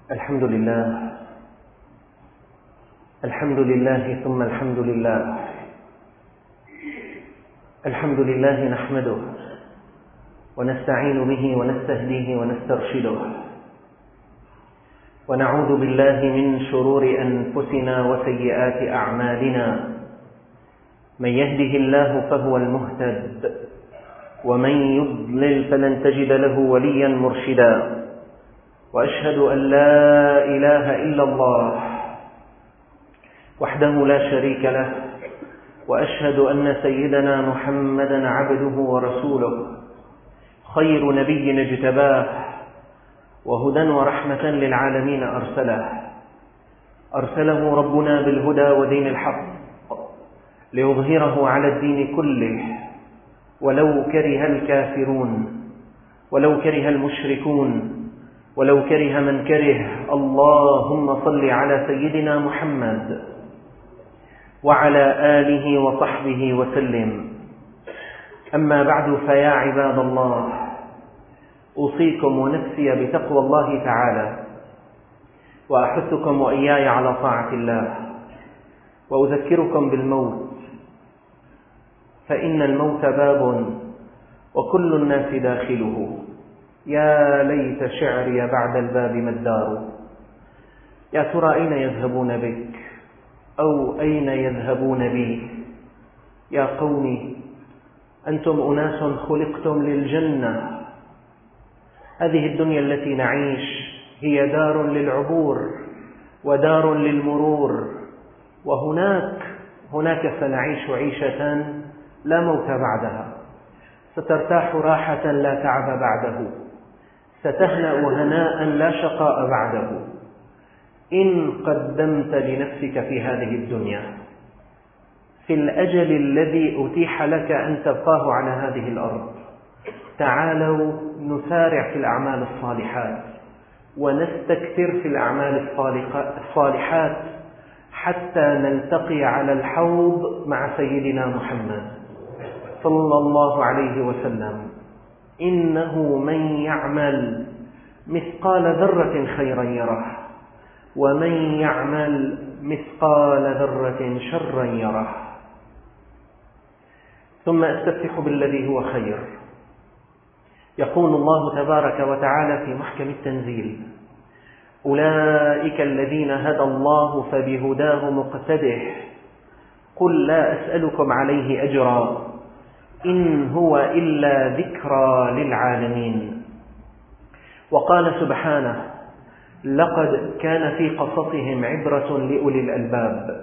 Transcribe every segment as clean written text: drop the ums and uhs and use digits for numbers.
الحمد لله الحمد لله ثم الحمد لله. الحمد لله نحمده ونستعين به ونستهديه ونسترشده، ونعوذ بالله من شرور أنفسنا وسيئات أعمالنا. من يهده الله فهو المهتد، ومن يضلل فلن تجد له وليا مرشدا. وأشهد أن لا إله إلا الله وحده لا شريك له، وأشهد أن سيدنا محمدا عبده ورسوله، خير نبي اجتباه، وهدى ورحمة للعالمين أرسله ربنا بالهدى ودين الحق ليظهره على الدين كله، ولو كره الكافرون، ولو كره المشركون، ولو كره من كره. اللهم صل على سيدنا محمد وعلى آله وصحبه وسلم. أما بعد، فيا عباد الله، أوصيكم ونفسي بتقوى الله تعالى، وأحثكم وإياي على طاعة الله، وأذكركم بالموت، فإن الموت باب وكل الناس داخله. يا ليت شعري بعد الباب ما الدار. يا ترى أين يذهبون بك، أو أين يذهبون بي؟ يا قومي، أنتم أناس خلقتم للجنة. هذه الدنيا التي نعيش هي دار للعبور ودار للمرور، وهناك سنعيش عيشة لا موت بعدها، سترتاح راحة لا تعب بعده، ستهنأ هناء لا شقاء بعده، إن قدمت لنفسك في هذه الدنيا في الأجل الذي أتيح لك أن تبقاه على هذه الأرض. تعالوا نسارع في الأعمال الصالحات، ونستكثر في الأعمال الصالحات حتى نلتقي على الحوض مع سيدنا محمد صلى الله عليه وسلم. إنه من يعمل مثقال ذرة خيرا يره، ومن يعمل مثقال ذرة شرا يره. ثم أستفتح بالذي هو خير. يقول الله تبارك وتعالى في محكم التنزيل: أولئك الذين هدى الله فبهداه مقتده، قل لا أسألكم عليه أجرا إن هو إلا ذكرى للعالمين. وقال سبحانه: لقد كان في قصصهم عبرة لأولي الألباب.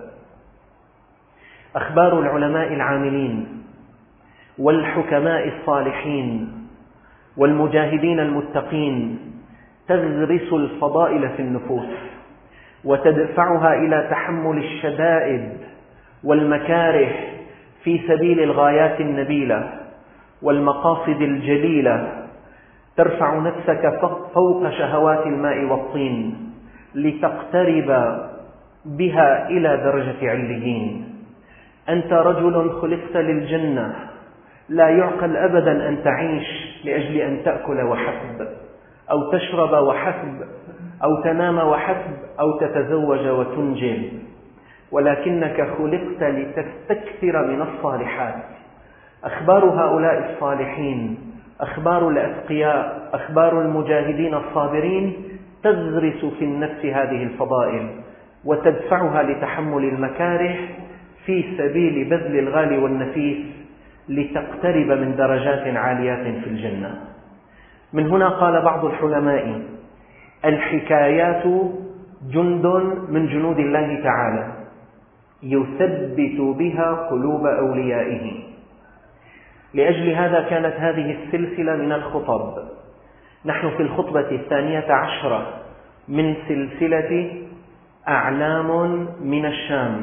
أخبار العلماء العاملين والحكماء الصالحين والمجاهدين المتقين تغرس الفضائل في النفوس، وتدفعها إلى تحمل الشدائد والمكاره في سبيل الغايات النبيلة والمقاصد الجليلة. ترفع نفسك فوق شهوات الماء والطين لتقترب بها إلى درجة عليين. أنت رجل خلقت للجنة، لا يعقل أبدا أن تعيش لأجل أن تأكل وحسب، أو تشرب وحسب، أو تنام وحسب، أو تتزوج وتنجب، ولكنك خلقت لتستكثر من الصالحات. أخبار هؤلاء الصالحين، أخبار الأتقياء، أخبار المجاهدين الصابرين تغرس في النفس هذه الفضائل، وتدفعها لتحمل المكاره في سبيل بذل الغالي والنفيس لتقترب من درجات عاليات في الجنة. من هنا قال بعض الحلماء: الحكايات جند من جنود الله تعالى يثبت بها قلوب أوليائه. لأجل هذا كانت هذه السلسلة من الخطب. نحن في الخطبة 12 من سلسلة أعلام من الشام.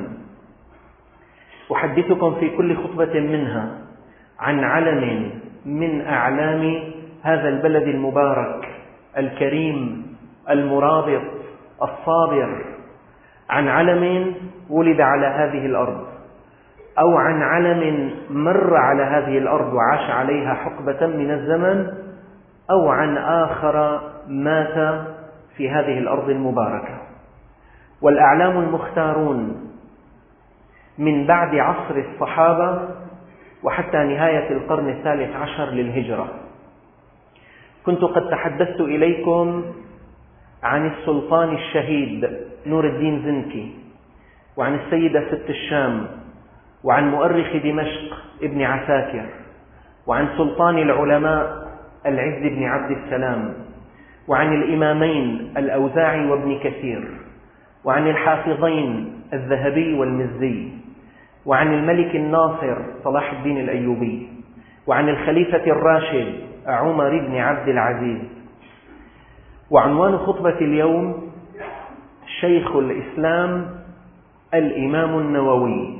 أحدثكم في كل خطبة منها عن علم من أعلام هذا البلد المبارك الكريم المرابط الصابر، عن علم ولد على هذه الأرض، أو عن علم مر على هذه الأرض وعاش عليها حقبة من الزمن، أو عن آخر مات في هذه الأرض المباركة. والأعلام المختارون من بعد عصر الصحابة وحتى نهاية القرن 13 للهجرة. كنت قد تحدثت إليكم عن السلطان الشهيد نور الدين زنكي، وعن السيدة ست الشام، وعن مؤرخ دمشق ابن عساكر، وعن سلطان العلماء العز بن عبد السلام، وعن الإمامين الأوزاعي وابن كثير، وعن الحافظين الذهبي والمزي، وعن الملك الناصر صلاح الدين الأيوبي، وعن الخليفة الراشد عمر بن عبد العزيز. وعنوان خطبة اليوم شيخ الإسلام الإمام النووي.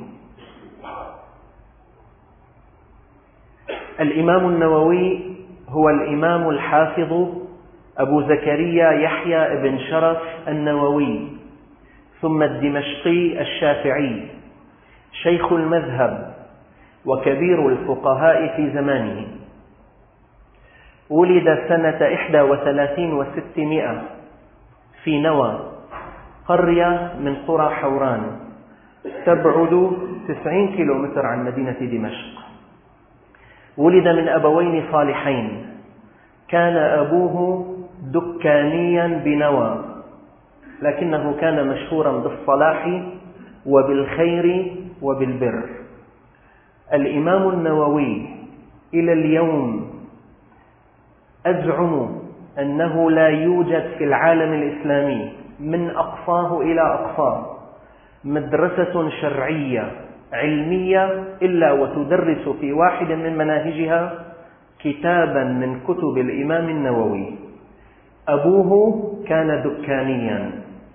الإمام النووي هو الإمام الحافظ أبو زكريا يحيى بن شرف النووي، ثم الدمشقي الشافعي، شيخ المذهب وكبير الفقهاء في زمانه. ولد سنة 31 و600 في نوى، قرية من قرى حوران تبعد 90 كيلومتر عن مدينة دمشق. ولد من أبوين صالحين، كان أبوه دكانيا بنوى، لكنه كان مشهورا بالصلاح وبالخير وبالبر. الإمام النووي إلى اليوم أزعم أنه لا يوجد في العالم الإسلامي من أقصاه إلى أقصاه مدرسة شرعية علمية إلا وتدرس في واحد من مناهجها كتابا من كتب الإمام النووي. أبوه كان دكانيا،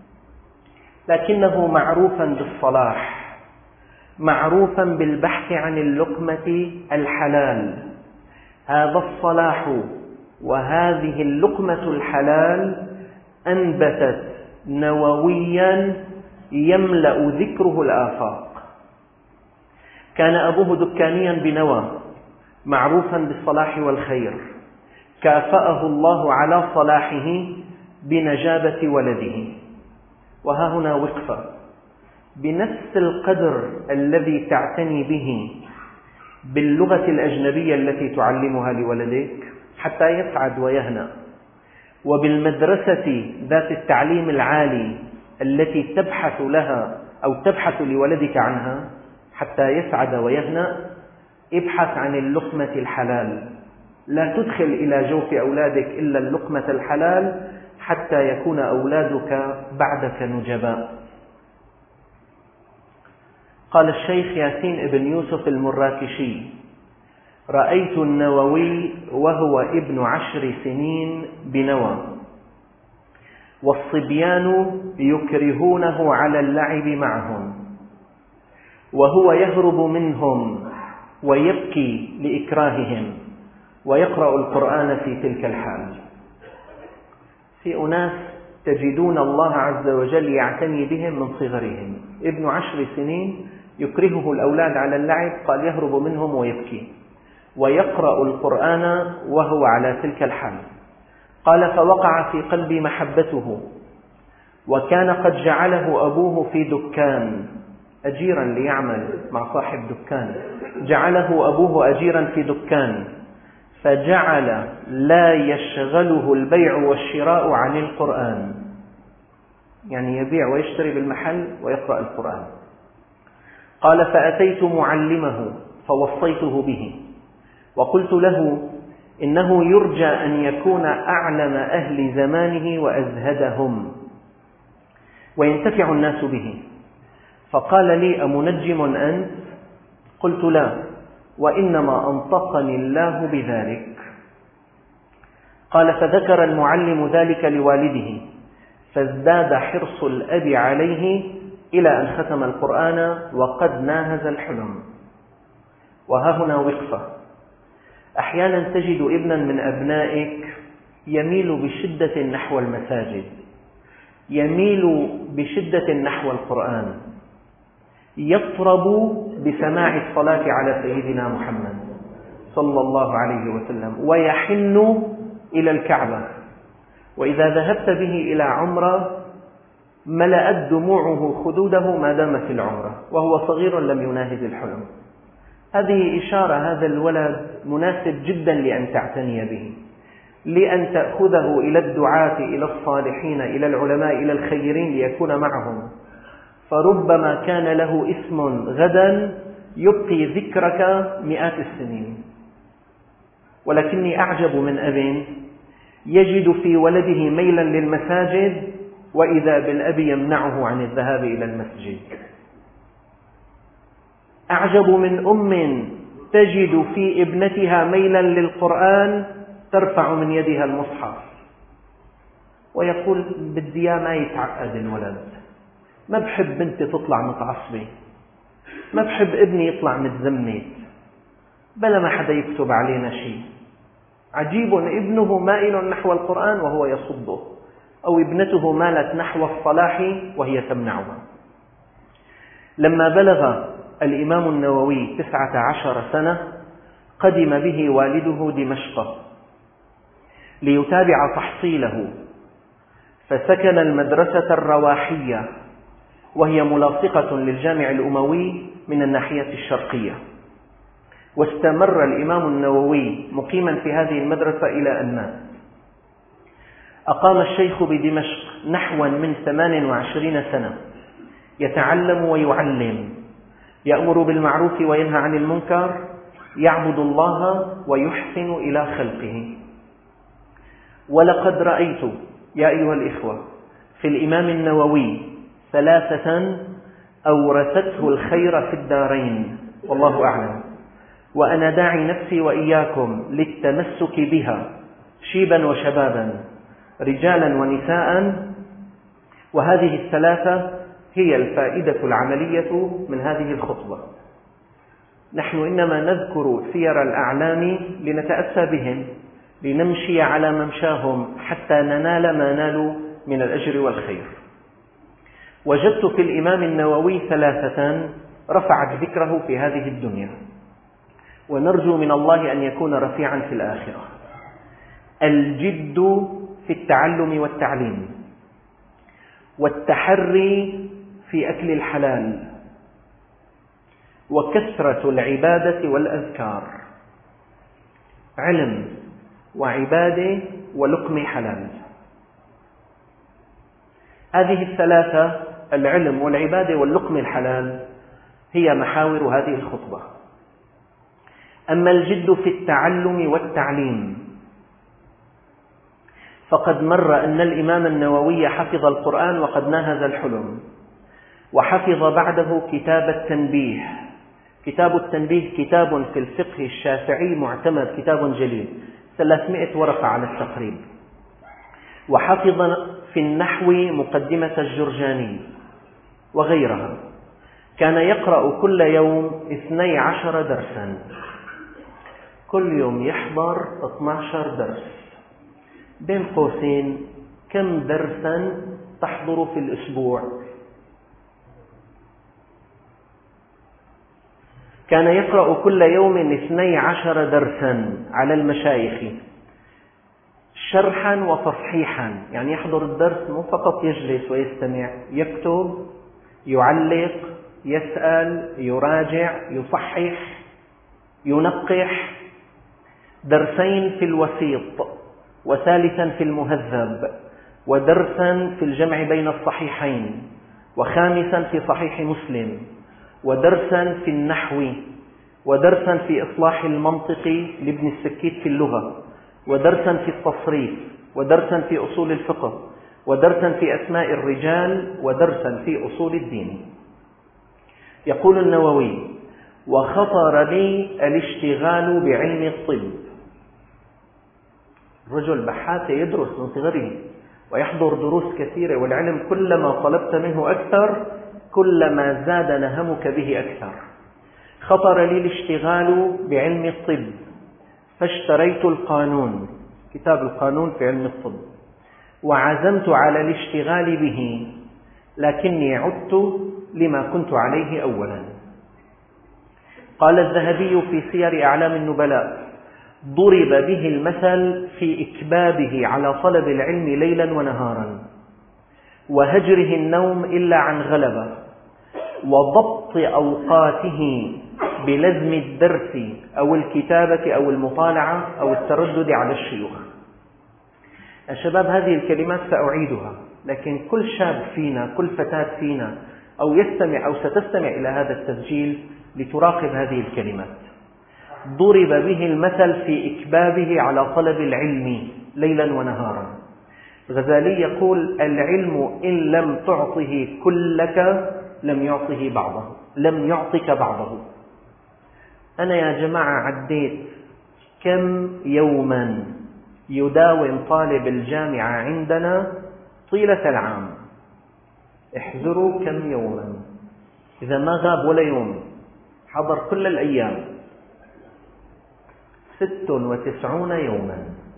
لكنه معروفا بالصلاح، معروفا بالبحث عن اللقمة الحلال. هذا الصلاح وهذه اللقمة الحلال أنبتت نوويا يملأ ذكره الآفاق. كان أبوه دكانيا بنوى، معروفا بالصلاح والخير، كافأه الله على صلاحه بنجابة ولده. وها هنا وقفة، بنفس القدر الذي تعتني به باللغة الأجنبية التي تعلمها لولدك حتى يسعد ويهنأ، وبالمدرسة ذات التعليم العالي التي تبحث لها أو تبحث لولدك عنها حتى يسعد ويهنأ، ابحث عن اللقمة الحلال. لا تدخل إلى جوف أولادك إلا اللقمة الحلال حتى يكون أولادك بعدك نجباء. قال الشيخ ياسين بن يوسف المراكشي: رأيت النووي وهو ابن 10 سنين بنوى، والصبيان يكرهونه على اللعب معهم، وهو يهرب منهم ويبكي لإكراههم، ويقرأ القرآن في تلك الحال. في أناس تجدون الله عز وجل يعتني بهم من صغرهم. ابن 10 سنين يكرهه الأولاد على اللعب، قال يهرب منهم ويبكي، ويقرأ القرآن وهو على تلك الحال. قال فوقع في قلبي محبته، وكان قد جعله أبوه في دكان أجيرا ليعمل مع صاحب دكان، جعله أبوه أجيرا في دكان، فجعل لا يشغله البيع والشراء عن القرآن، يعني يبيع ويشتري بالمحل ويقرأ القرآن. قال فأتيت معلمه فوصيته به، وقلت له إنه يرجى أن يكون أعلم أهل زمانه وأزهدهم وينتفع الناس به. فقال لي أمنجم أنت؟ قلت لا، وإنما أنطقني الله بذلك. قال فذكر المعلم ذلك لوالده، فازداد حرص الأب عليه إلى أن ختم القرآن وقد ناهز الحلم. وها هنا وقفة. أحيانا تجد ابنا من أبنائك يميل بشدة نحو المساجد، يميل بشدة نحو القرآن، يطرب بسماع الصلاة على سيدنا محمد صلى الله عليه وسلم، ويحن إلى الكعبة، وإذا ذهبت به إلى عمرة ملأت دموعه خدوده ما دام في العمرة، وهو صغير لم يناهز الحلم. هذه إشارة، هذا الولد مناسب جدا لأن تعتني به، لأن تأخذه إلى الدعاة، إلى الصالحين، إلى العلماء، إلى الخيرين، ليكون معهم. فربما كان له اسم غدا يبقي ذكرك مئات السنين. ولكني أعجب من أب يجد في ولده ميلا للمساجد، وإذا بالأب يمنعه عن الذهاب إلى المسجد. أعجب من أم تجد في ابنتها ميلا للقرآن ترفع من يدها المصحف، ويقول بدي ما يتعقد الولد، ما بحب بنتي تطلع متعصبة، ما بحب ابني يطلع متزمت، بلا ما حدا يكتب علينا شيء. عجيب، ابنه مائل نحو القرآن وهو يصده، أو ابنته مالت نحو الصلاح وهي تمنعها. لما بلغ الإمام النووي 19 سنة قدم به والده دمشق ليتابع تحصيله، فسكن المدرسة الرواحية، وهي ملاصقة للجامع الأموي من الناحية الشرقية. واستمر الإمام النووي مقيما في هذه المدرسة إلى أن مات. أقام الشيخ بدمشق نحو من 28 سنة يتعلم ويعلم، يأمر بالمعروف وينهى عن المنكر، يعبد الله ويحسن إلى خلقه. ولقد رأيت يا أيها الإخوة في الإمام النووي 3 أورثته الخير في الدارين، والله أعلم، وأنا داعي نفسي وإياكم للتمسك بها شيبا وشبابا، رجالا ونساء. وهذه 3 هي الفائدة العملية من هذه الخطبة. نحن إنما نذكر سير الأعلام لنتأسى بهم، لنمشي على ممشاهم حتى ننال ما نالوا من الأجر والخير. وجدت في الإمام النووي 3 رفعت ذكره في هذه الدنيا، ونرجو من الله أن يكون رفيعا في الآخرة: الجد في التعلم والتعليم، والتحري في أكل الحلال، وكثرة العبادة والأذكار. علم وعبادة ولقم حلال، هذه 3، العلم والعبادة واللقم الحلال، هي محاور هذه الخطبة. أما الجد في التعلم والتعليم فقد مر أن الإمام النووي حفظ القرآن وقد ناهز الحلم، وحفظ بعده كتاب التنبيه. كتاب التنبيه كتاب في الفقه الشافعي معتمد، كتاب جليل، 300 ورقة على التقريب. وحفظ في النحو مقدمة الجرجاني وغيرها. كان يقرأ كل يوم 12 درسا، كل يوم يحضر 12 درس. بين قوسين، كم درسا تحضر في الأسبوع؟ كان يقرأ كل يوم 12 درسا على المشايخ، شرحا وتصحيحا، يعني يحضر الدرس مو فقط يجلس ويستمع، يكتب، يعلق، يسأل، يراجع، يصحح، ينقح. 2 في الوسيط، وثالثا في المهذب، ودرسا في الجمع بين الصحيحين، وخامسا في صحيح مسلم، ودرسا في النحو، ودرسا في إصلاح المنطق لابن السكيت في اللغة، ودرسا في التصريف، ودرسا في أصول الفقه، ودرسا في أسماء الرجال، ودرسا في أصول الدين. يقول النووي: وخطر لي الاشتغال بعلم الطب. رجل بحاث يدرس من صغره ويحضر دروس كثيرة، والعلم كلما طلبت منه أكثر كلما زاد نهمك به أكثر. خطر لي الاشتغال بعلم الطب فاشتريت القانون، كتاب القانون في علم الطب، وعزمت على الاشتغال به، لكني عدت لما كنت عليه أولا. قال الذهبي في سير أعلام النبلاء: ضرب به المثل في إكبابه على طلب العلم ليلا ونهارا، وهجره النوم إلا عن غلبة، وضبط أوقاته بلزم الدرس أو الكتابة أو المطالعة أو التردد على الشيوخ. الشباب، هذه الكلمات سأعيدها، لكن كل شاب فينا، كل فتاة فينا أو يستمع أو ستستمع إلى هذا التسجيل لتراقب هذه الكلمات. ضرب به المثل في إكبابه على طلب العلم ليلا ونهارا. الغزالي يقول: العلم إن لم تعطه كلك لم يعطك بعضه. أنا يا جماعة عديت كم يوما يداوم طالب الجامعة عندنا طيلة العام. احذروا كم يوما، إذا ما غاب ولا يوم حضر كل الأيام، 96 يوما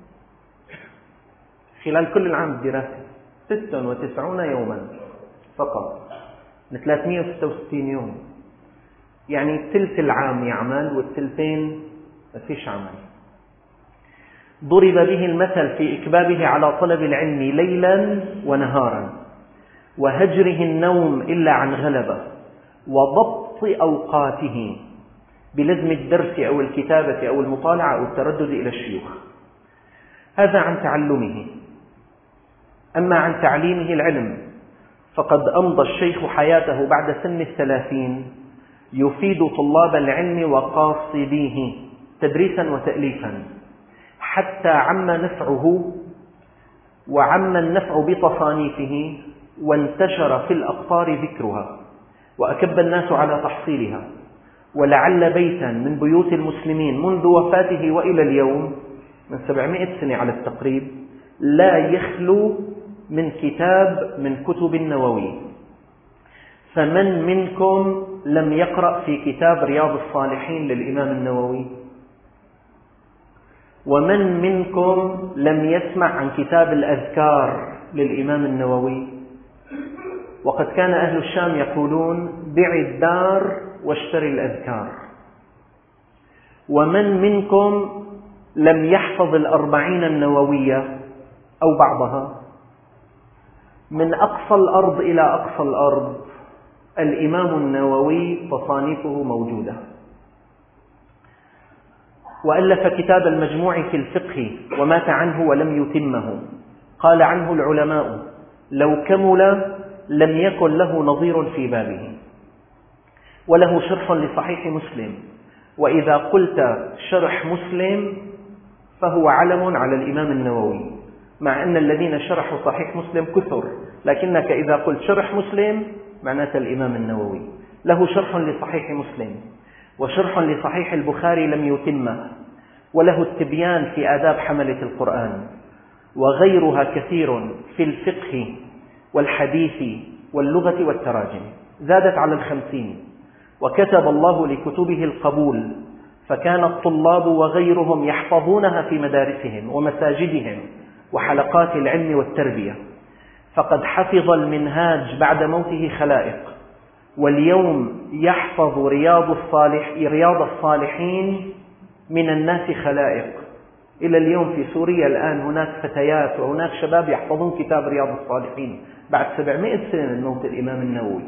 خلال كل العام الدراسي، 96 يوما فقط من 366 يوم، يعني ثلث العام يعمل والثلثين ما فيش عمل. ضرب به المثل في إكبابه على طلب العلم ليلا ونهارا، وهجره النوم إلا عن غلبة، وضبط أوقاته بلزم الدرس أو الكتابة أو المطالعة أو التردد إلى الشيوخ. هذا عن تعلمه. أما عن تعليمه العلم فقد أمضى الشيخ حياته بعد سن 30 يفيد طلاب العلم وقاصديه تدريسا وتأليفا، حتى عم نفعه وعم النفع بتصانيفه، وانتشر في الأقطار ذكرها، وأكب الناس على تحصيلها. ولعل بيتا من بيوت المسلمين منذ وفاته وإلى اليوم من 700 سنة على التقريب لا يخلو من كتاب من كتب النووي. فمن منكم لم يقرأ في كتاب رياض الصالحين للإمام النووي؟ ومن منكم لم يسمع عن كتاب الأذكار للإمام النووي؟ وقد كان أهل الشام يقولون: بع الدار واشتري الأذكار. ومن منكم لم يحفظ 40 النووية أو بعضها؟ من أقصى الأرض إلى أقصى الأرض الإمام النووي تصانيفه موجودة. وألف كتاب المجموع في الفقه ومات عنه ولم يتمه. قال عنه العلماء: لو كمل لم يكن له نظير في بابه. وله شرح لصحيح مسلم، وإذا قلت شرح مسلم فهو علم على الإمام النووي، مع أن الذين شرحوا صحيح مسلم كثر، لكنك إذا قلت شرح مسلم معناته الإمام النووي. له شرح لصحيح مسلم، وشرح لصحيح البخاري لم يتمه، وله التبيان في آداب حملة القرآن، وغيرها كثير في الفقه والحديث واللغة والتراجم، زادت على 50. وكتب الله لكتبه القبول، فكان الطلاب وغيرهم يحفظونها في مدارسهم ومساجدهم وحلقات العلم والتربية. فقد حفظ المنهاج بعد موته خلائق، واليوم يحفظ رياض الصالحين من الناس خلائق. إلى اليوم في سوريا الآن هناك فتيات وهناك شباب يحفظون كتاب رياض الصالحين بعد 700 سنة من موت الإمام النووي.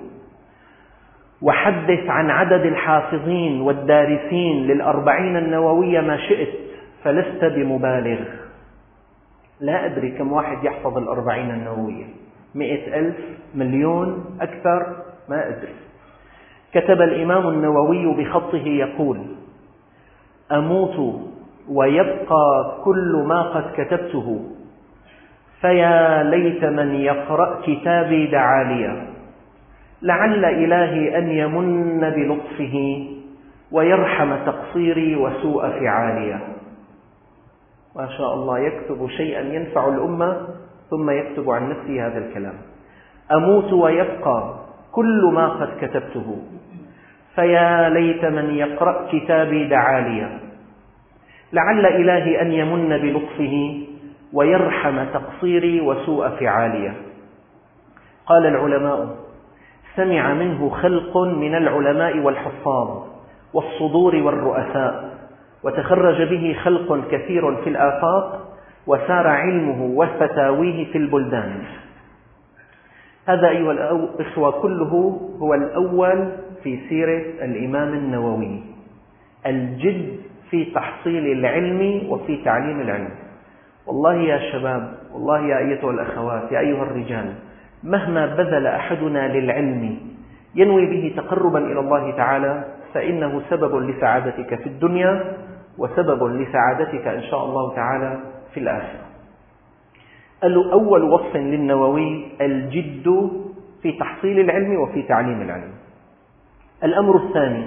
وحدث عن عدد الحافظين والدارسين لل40 النووية ما شئت، فلست بمبالغ. لا أدري كم واحد يحفظ 40 النووية، 100,000 مليون أكثر، ما أدري. كتب الإمام النووي بخطه يقول: أموت ويبقى كل ما قد كتبته، فيا ليت من يقرأ كتابي دعاليا، لعل إلهي أن يمن بلطفه ويرحم تقصيري وسوء فعالي. ما شاء الله، يكتب شيئا ينفع الأمة ثم يكتب عن نفسه هذا الكلام: أموت ويبقى كل ما قد كتبته، فيا ليت من يقرأ كتابي دعاليا، لعل إلهي أن يمن بلطفه ويرحم تقصيري وسوء فعالي. قال العلماء: سمع منه خلق من العلماء والحفاظ والصدور والرؤساء، وتخرج به خلق كثير في الآفاق، وسار علمه وفتاويه في البلدان. هذا أيها الإخوة كله هو الأول في سيرة الإمام النووي، الجد في تحصيل العلم وفي تعليم العلم. والله يا شباب، والله يا أيتها الأخوات، يا أيها الرجال، مهما بذل أحدنا للعلم ينوي به تقربا إلى الله تعالى فإنه سبب لسعادتك في الدنيا وسبب لسعادتك إن شاء الله تعالى في الآخرة. أول وصف للنووي الجد في تحصيل العلم وفي تعليم العلم. الأمر الثاني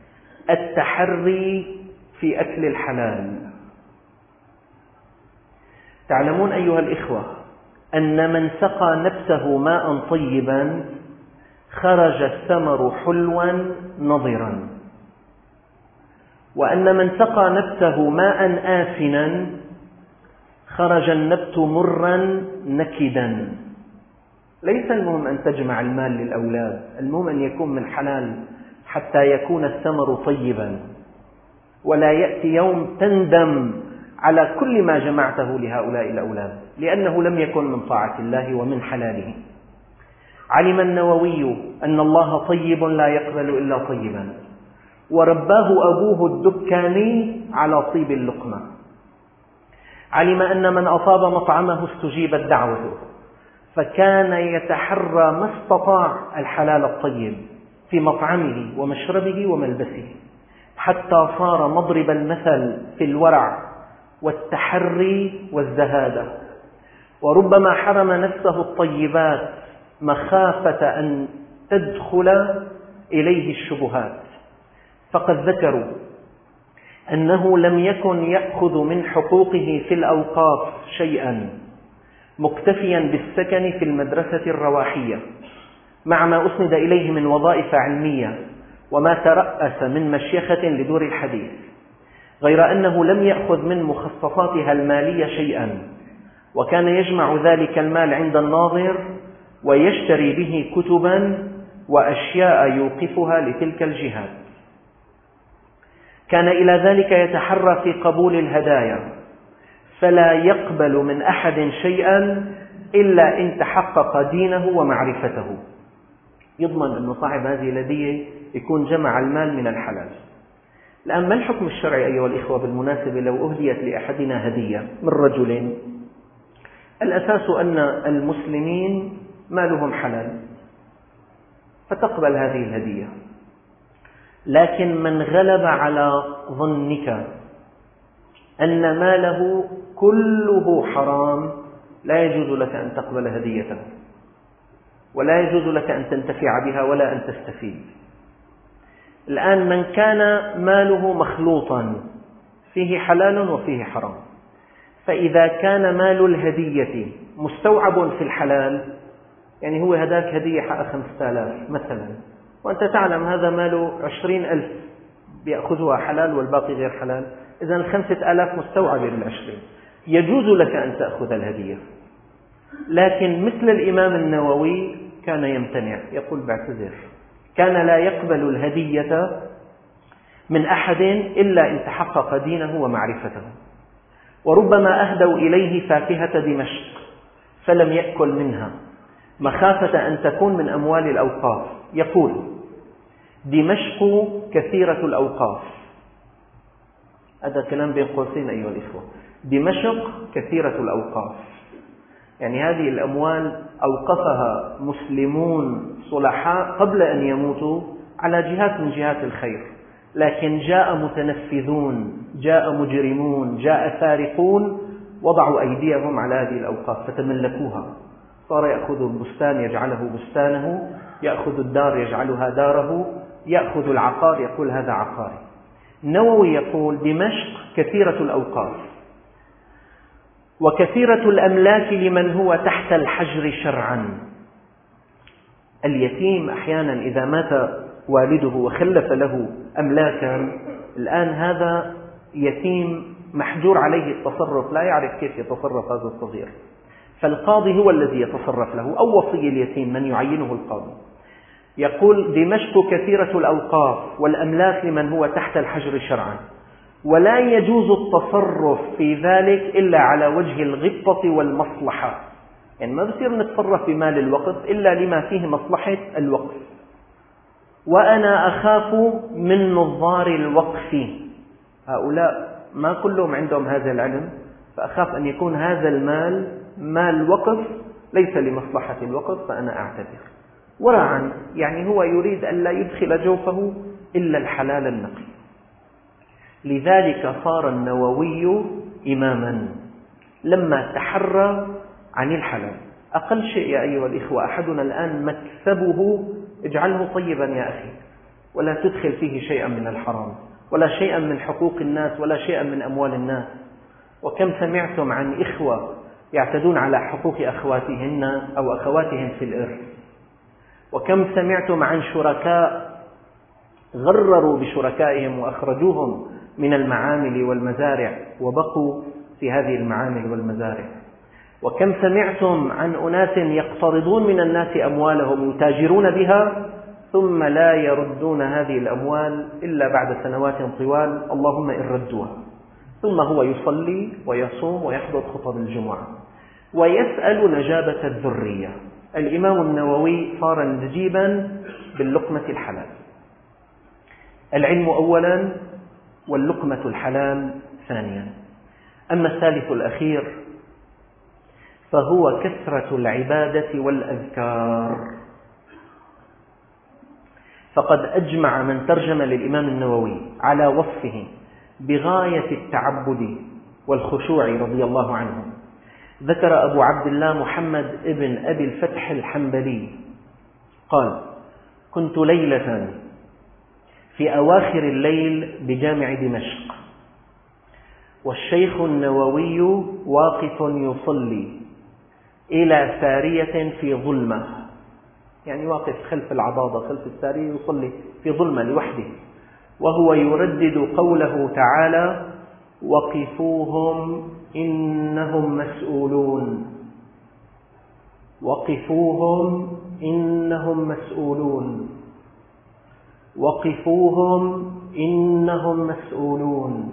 التحري في أكل الحلال. تعلمون أيها الإخوة أن من سقى نفسه ماء طيبا خرج الثمر حلوا نضرا، وأن من سقى نفسه ماء آسنا خرج النبت مرا نكدا. ليس المهم أن تجمع المال للأولاد، المهم أن يكون من حلال حتى يكون الثمر طيبا، ولا يأتي يوم تندم على كل ما جمعته لهؤلاء الأولاد لأنه لم يكن من طاعة الله ومن حلاله. علم النووي أن الله طيب لا يقبل إلا طيبا، ورباه أبوه الدكاني على طيب اللقمة. علم أن من أصاب مطعمه استجيبت دعوته، فكان يتحرى ما استطاع الحلال الطيب في مطعمه ومشربه وملبسه، حتى صار مضرب المثل في الورع والتحري والزهادة، وربما حرم نفسه الطيبات مخافة أن تدخل إليه الشبهات. فقد ذكروا أنه لم يكن يأخذ من حقوقه في الأوقاف شيئا، مكتفيا بالسكن في المدرسة الرواحية مع ما أسند إليه من وظائف علمية وما ترأس من مشيخة لدور الحديث، غير أنه لم يأخذ من مخصصاتها المالية شيئا، وكان يجمع ذلك المال عند الناظر ويشتري به كتبا وأشياء يوقفها لتلك الجهات. كان إلى ذلك يتحرى في قبول الهدايا، فلا يقبل من أحد شيئا إلا إن تحقق دينه ومعرفته. يضمن أن صاحب هذه الهدية يكون جمع المال من الحلال. الآن ما الحكم الشرعي أيها الإخوة بالمناسبة لو أهديت لأحدنا هدية من رجل؟ الأساس أن المسلمين مالهم حلال فتقبل هذه الهدية، لكن من غلب على ظنك أن ماله كله حرام لا يجوز لك أن تقبل هديته، ولا يجوز لك أن تنتفع بها ولا أن تستفيد. الآن من كان ماله مخلوطا فيه حلال وفيه حرام، فإذا كان مال الهدية مستوعب في الحلال، يعني هو هداك هدية حق 5000 مثلا، وأنت تعلم هذا ماله 20,000 بيأخذها حلال والباقي غير حلال، إذن 5000 مستوعبة لل20، يجوز لك أن تأخذ الهدية. لكن مثل الإمام النووي كان يمتنع، يقول بعتذر، كان لا يقبل الهدية من أحد إلا إن تحقق دينه ومعرفته. وربما أهدوا إليه فاكهة دمشق فلم يأكل منها مخافة أن تكون من أموال الأوقاف. يقول: دمشق كثيرة الأوقاف. هذا كلام بين قوسين أيها الإخوة، دمشق كثيرة الأوقاف، يعني هذه الأموال أوقفها مسلمون صلحاء قبل أن يموتوا على جهات من جهات الخير، لكن جاء متنفذون، جاء مجرمون، جاء سارقون وضعوا أيديهم على هذه الأوقاف فتملكوها. صار يأخذ البستان يجعله بستانه، يأخذ الدار يجعلها داره، يأخذ العقار يقول هذا عقاري. النووي يقول: دمشق كثيرة الأوقاف وكثيرة الأملاك لمن هو تحت الحجر شرعا. اليتيم أحيانا إذا مات والده وخلف له أملاكا، الآن هذا يتيم محجور عليه التصرف، لا يعرف كيف يتصرف هذا الصغير، فالقاضي هو الذي يتصرف له، أو وصي اليتيم من يعينه القاضي. يقول: دمشق كثيرة الأوقاف والأملاك لمن هو تحت الحجر شرعا، ولا يجوز التصرف في ذلك إلا على وجه الغبطة والمصلحة. يعني ما بصير نتصرف بمال الوقف إلا لما فيه مصلحة الوقف. وأنا أخاف من نظار الوقف، هؤلاء ما كلهم عندهم هذا العلم، فأخاف أن يكون هذا المال مال وقف ليس لمصلحة الوقف، فأنا أعتذر ورعا. يعني هو يريد أن لا يدخل جوفه إلا الحلال النقي. لذلك صار النووي إماما لما تحرى عن الحلال. أقل شيء يا أيها الإخوة، أحدنا الآن مكسبه اجعله طيبا يا أخي، ولا تدخل فيه شيئا من الحرام، ولا شيئا من حقوق الناس، ولا شيئا من أموال الناس. وكم سمعتم عن إخوة يعتدون على حقوق أخواتهن أو أخواتهم في الإرث، وكم سمعتم عن شركاء غرروا بشركائهم وأخرجوهم من المعامل والمزارع وبقوا في هذه المعامل والمزارع، وكم سمعتم عن أناس يقترضون من الناس أموالهم يتاجرون بها ثم لا يردون هذه الأموال إلا بعد سنوات طوال، اللهم إن ردوها، ثم هو يصلي ويصوم ويحضر خطب الجمعة ويسأل نجابة الذرية. الإمام النووي صار نجيبا باللقمة الحلال. العلم أولا واللقمة الحلال ثانيا. أما الثالث الأخير فهو كثرة العبادة والأذكار. فقد أجمع من ترجم للإمام النووي على وصفه بغاية التعبد والخشوع رضي الله عنه. ذكر أبو عبد الله محمد ابن أبي الفتح الحنبلي قال: كنت ليلة في أواخر الليل بجامع دمشق، والشيخ النووي واقف يصلي إلى سارية في ظلمة، يعني واقف خلف العضاضة خلف السارية يصلي في ظلمة لوحده، وهو يردد قوله تعالى: وقفوهم إنهم مسؤولون، وقفوهم إنهم مسؤولون، وقفوهم إنهم مسؤولون،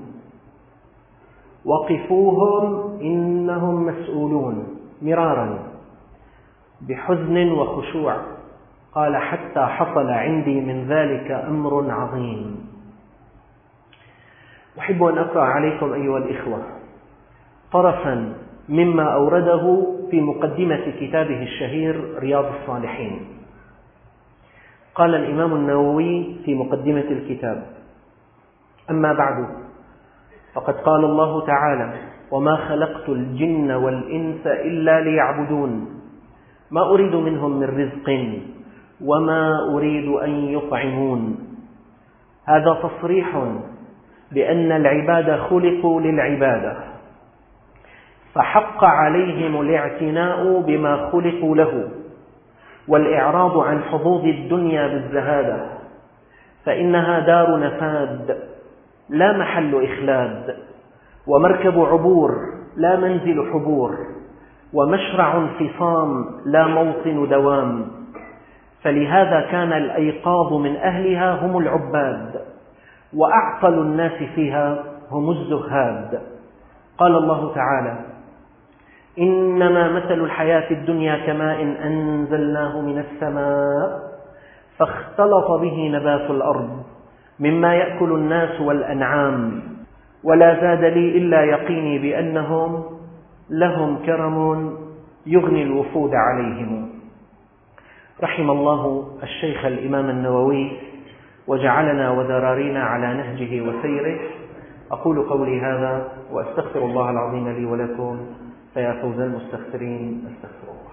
وقفوهم إنهم مسؤولون، مرارا بحزن وخشوع. قال: حتى حصل عندي من ذلك أمر عظيم. أحب أن أقرأ عليكم أيها الإخوة طرفا مما أورده في مقدمة كتابه الشهير رياض الصالحين. قال الإمام النووي في مقدمة الكتاب: أما بعد، فقد قال الله تعالى: وما خلقت الجن والإنس إلا ليعبدون ما أريد منهم من رزق وما أريد أن يطعمون. هذا تصريح بأن العباد خلقوا للعبادة، فحق عليهم الاعتناء بما خلقوا له والإعراض عن حظوظ الدنيا بالزهادة، فإنها دار نفاد لا محل إخلاد، ومركب عبور لا منزل حبور، ومشرع انفصام لا موطن دوام. فلهذا كان الأيقاظ من أهلها هم العباد، وأعقل الناس فيها هم الزهاد. قال الله تعالى: إنما مثل الحياة الدنيا كماء أنزلناه من السماء فاختلط به نبات الأرض مما يأكل الناس والأنعام ولا زاد لي إلا يقيني بأنهم لهم كرم يغني الوفود عليهم. رحم الله الشيخ الإمام النووي وجعلنا وذرارينا على نهجه وسيره. أقول قولي هذا وأستغفر الله العظيم لي ولكم، فيا فوز المستغفرين استغفر